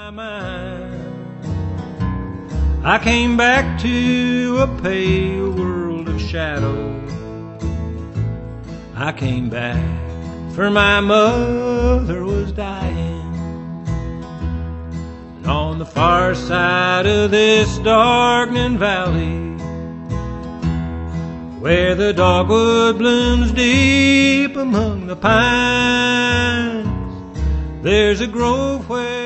my mind. I came back to a pale world of shadow. I came back for my mother was dying. And on the far side of this darkening valley, where the dogwood blooms deep among the pines, there's a grove where